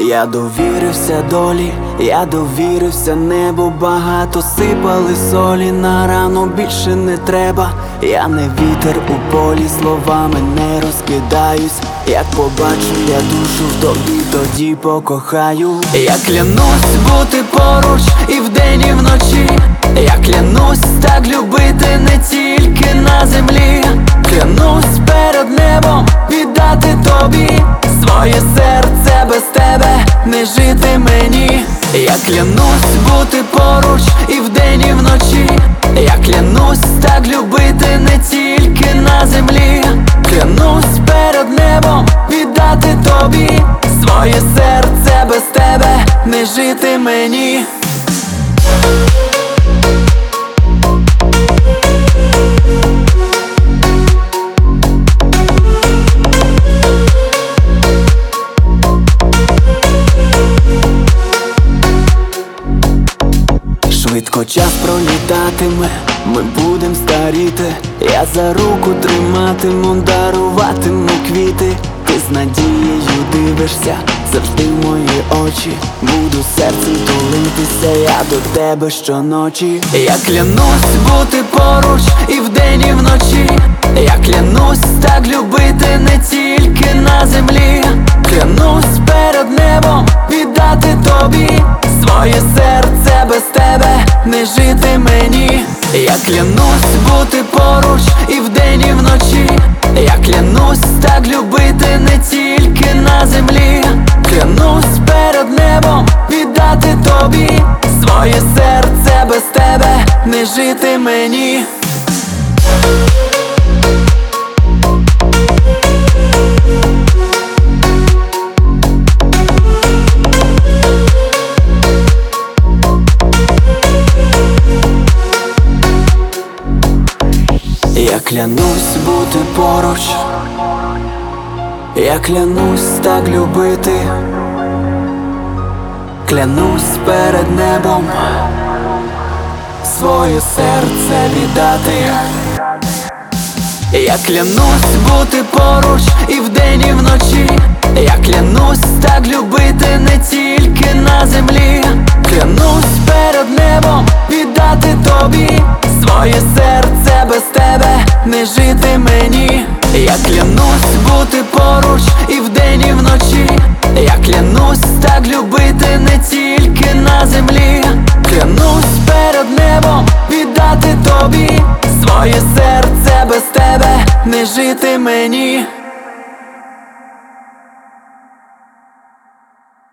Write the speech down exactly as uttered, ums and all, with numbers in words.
Я довірився долі, я довірився небу. Багато сипали солі, на рану більше не треба. Я не вітер у полі, словами не розкидаюсь. Як побачу я душу в тобі, тоді покохаю. Я клянусь бути поруч і вдень, і вночі. Я клянусь так любити не тільки на землі. Клянусь перед небом віддати тобі своє серце, без тебе не жити мені. Я клянусь бути поруч і вдень, і вночі. Я клянусь так любити не тільки на землі. Клянусь перед небом віддати тобі своє серце, без тебе не жити мені. Швидко час пролітатиме, ми будем старіти. Я за руку триматиму, даруватиму квіти. Ти з надією дивишся завжди в мої очі. Буду серцем тулитися я до тебе щоночі. Я клянусь бути поруч і вдень, і вночі. Я клянусь так любити не тільки на землі. Клянусь перед небом віддати тобі своє серце, без тебе не жити мені. Я клянусь бути поруч і вдень, і вночі. Я клянусь так любити не тільки на землі. Клянусь перед небом віддати тобі своє серце, без тебе не жити мені. Я клянусь бути поруч, я клянусь так любити. Клянусь перед небом своє серце віддати. Я клянусь бути поруч і вдень, і вночі. Я клянусь так любити не тільки на землі. Клянусь перед небом віддати тобі своє серце, без тебе не жити мені. Я клянусь бути поруч і вдень, і вночі. Я клянусь так любити не тільки на землі. Клянусь перед небом віддати тобі своє серце, без тебе не жити мені.